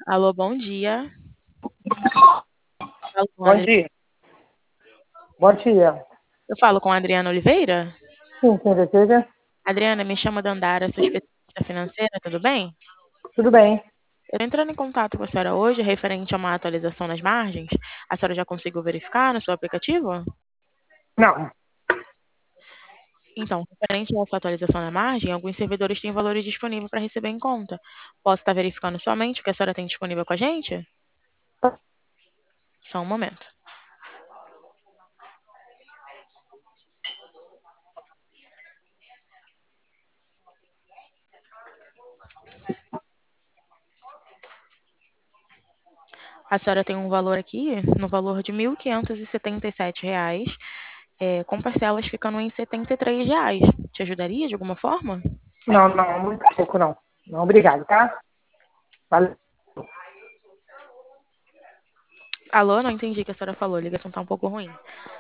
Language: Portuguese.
Alô, bom dia. Falo com a Bom Adri- dia. Bom dia. Eu falo com a Adriana Oliveira? Sim, com certeza. Adriana, me chama Dandara, sou especialista financeira, tudo bem? Tudo bem. Eu tô entrando em contato com a senhora hoje, referente a uma atualização nas margens. A senhora já conseguiu verificar no seu aplicativo? Não, Então, referente a essa atualização na margem, alguns servidores têm valores disponíveis para receber em conta. Posso estar verificando somente o que a senhora tem disponível com a gente? Só um momento. A senhora tem um valor aqui, no valor de R$ 1.577, com parcelas ficando em R$ 73. Te ajudaria de alguma forma? não, muito pouco não. Não, obrigado, tá? Valeu. Alô, não entendi o que a senhora falou, a ligação tá um pouco ruim.